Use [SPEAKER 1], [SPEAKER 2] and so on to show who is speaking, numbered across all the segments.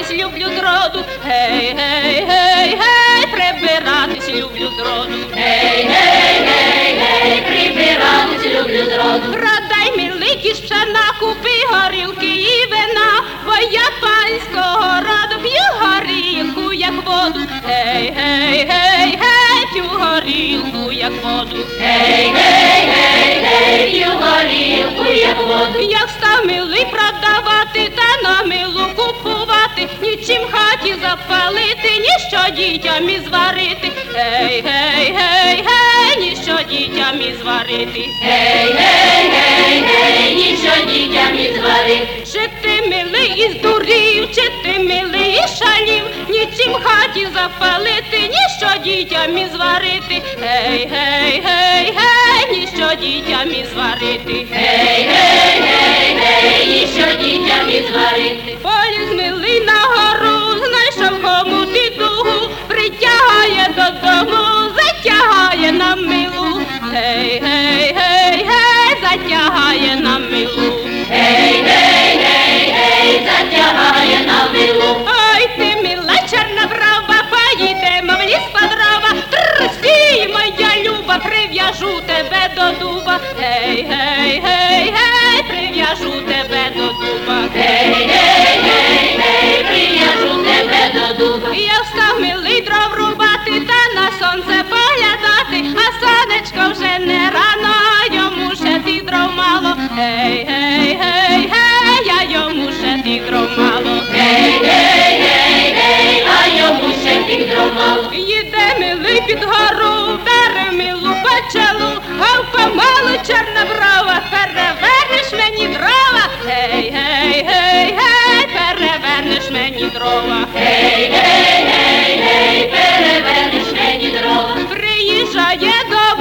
[SPEAKER 1] прибиратись люблю зроду. Гей, гей, гей, гей, прибиратись люблю зроду.
[SPEAKER 2] Гей, гей, гей, гей, прибиратись люблю зроду.
[SPEAKER 1] Продай мілики з пшена, купи горілки і вина, бо я панського роду п'ю горілку, як воду. Гей, гей, гей, гей, п'ю горілку, як воду.
[SPEAKER 2] Гей, гей, гей, гей, п'ю горілку, як воду.
[SPEAKER 1] Як став милий продавати, та на милу купувати, нічим хаті запалити, ніщо дітям і зварити. Гей, гей, гей, гей, ніщо дітям і зварити.
[SPEAKER 2] Гей, гей, гей, гей, ніщо дітям і зварити.
[SPEAKER 1] Чи ти милий і здурів, чи ти милий і шалів, нічим хаті запалити, ніщо дітям і зварити. Гей, гей, гей, гей, ніщо дітям і зварити.
[SPEAKER 2] Гей, гей, гей, гей, ніщо дітям і зварити.
[SPEAKER 1] Поліз милий на гору, знайшов хомут і дугу, притягає додому, затягає на милу. Гей, гей, гей, гей, затягає на милу.
[SPEAKER 2] Гей, гей, гей, гей, затягає на милу.
[SPEAKER 1] Ой, ти мила чорноброва, поїдемо в ліс по дрова. Стій, моя люба, прив'яжу тебе до дуба. Гей, гей, гей, гей, прив'яжу тебе до дуба.
[SPEAKER 2] Гей, гей, гей, гей, прив'яжу тебе до дуба.
[SPEAKER 1] Я встав милий дров рубати, та на сонце поглядати, а сонечко вже не рано, йому ще тих дров мало. Гей, гей, гей, гей, я йому ще тих дров мало.
[SPEAKER 2] Гей, гей, гей, гей, а йому ще тих дров мало.
[SPEAKER 1] Їде милий під гору, бере милу печелу, а помалу чорноброва, перевернеш мені дрова. Гей, гей, гей, гей, перевернеш мені дрова.
[SPEAKER 2] Гей, гей, гей, гей, перевернеш мені дрова.
[SPEAKER 1] Приїжджає до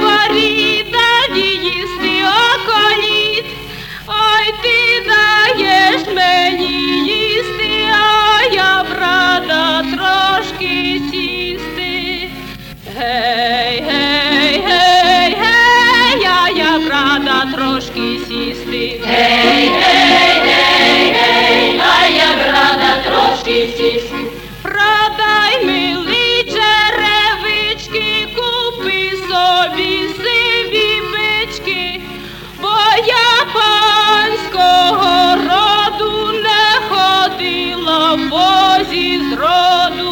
[SPEAKER 1] боріда їсти околіт. Ой, ти даєш мені їсти, а я б рада трошки сісти. Гей, гей, гей, гей, я б рада трошки сісти.
[SPEAKER 2] Гей, гей, гей, гей, а я б рада трошки сісти.
[SPEAKER 1] Продай милий черевички, купи собі сиві бички, бо я панського роду не ходила в возі зроду.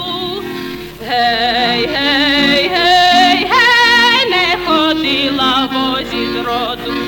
[SPEAKER 1] Гей, гей, гей, гей, не ходила в возі зроду.